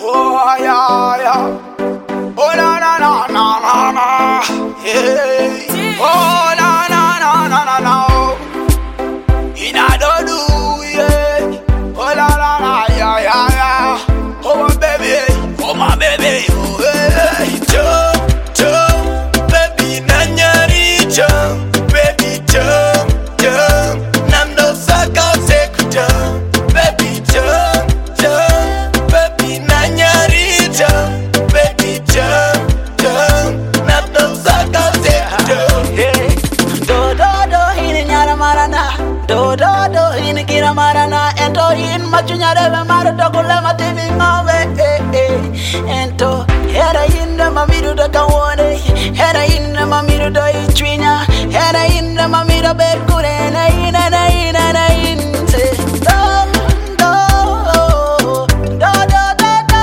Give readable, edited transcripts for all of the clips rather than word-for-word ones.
Oh yeah, yeah. Oh na na na na na na. Yeah. Oh na na na na na na. In a do yeah. Oh la la la yeah yeah yeah. Oh my baby, oh my baby. Oh hey. Jump, jump, baby nanyari jump, baby jump, jump. Nando saka seku jump, baby jump, jump, baby nanyari jump, baby jump, jump. Nando saka seku jump. Hey, do do do hini nyara marana, do do do hini kira marana, ento hin machunya deve maru dokule mativi ngawe. Ento hera hinda mamiru do kawone, hera hinda mamiru do ichwinya, hera hinda mamiru berkure na ina na ina na inte. Do do do do do do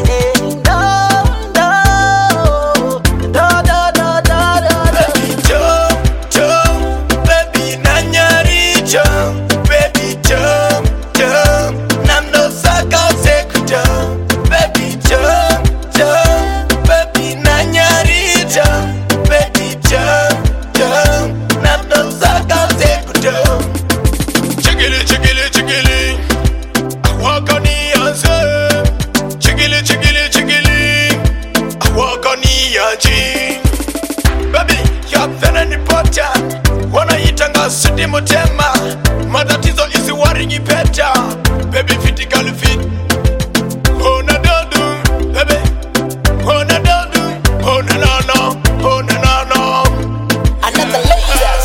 do do do do do. Baby jump, jump, baby nanyari jump, baby jump, jump. Nando saka seku jump, baby jump, jump, baby nanyari jump, baby jump, jump. Nando saka seku jump. Chigili chigili chigili, I walk on the answer. Chigili chigili chigili, I walk on the answer. Baby, you're very important. Wanaitanga sudi mutema, matatizo isi waringi peta. Baby physically fit. Oh na do, baby. Oh na do, oh na no, oh na no. Another layers.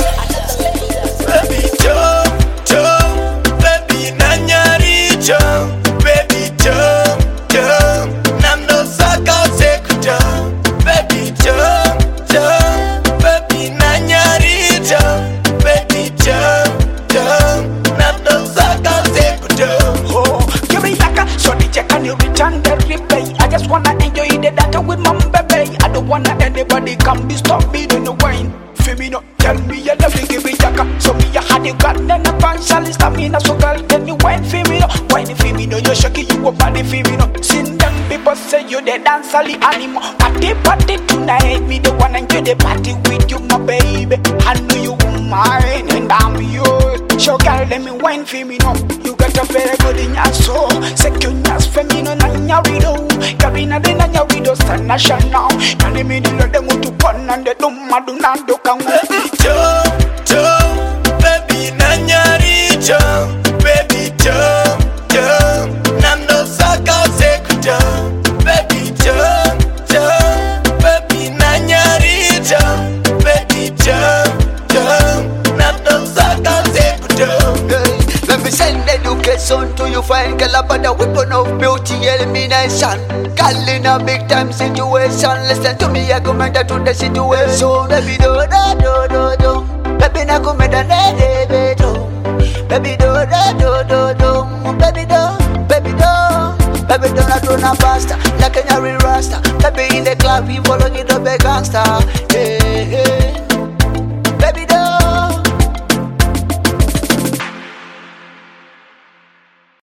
Baby jump, jump, baby nanyari jump, baby jump, jump. Nando saka seku jump, baby jump, jump, baby nanyari jump, baby jump, jump. Nando saka seku jump. Oh, give me yaka, so the check and you return the replay. I just wanna enjoy the data with my baby. I don't wanna anybody come be stop me in the wine. Feel me no, tell me you love me, give me yaka. So me a had you got then a financial stamina. So girl, then you wine feel me no, wine feel me no. You shaking you up body feel me no. Seen them people say you the dance all the animal. Party party tonight, me the one enjoy the party with you my baby. I know you won't mind and I'm yours. So girl, let me wine feel me no. You got a very good in your soul. Secunyas femino na nyarido. Kabina de na nyarido sana shana. Nani mi di lo de mutu ponande dumadu nando kang. Baby jump, jump, baby nanyari jump, baby jump, jump. Nando saka seku jump, baby jump, jump, baby nanyari jump, baby jump, jump. Nando saka seku jump. Let me send education to you, find girl about the weapon of beauty elimination. Girl in a big time situation, listen to me, I comment to the situation. Baby do do do do do, baby na comment na baby do, baby do do do do, baby do, baby do, baby do na do na basta, like a nyari rasta. Baby in the club, we following the big gangster. Hey hey.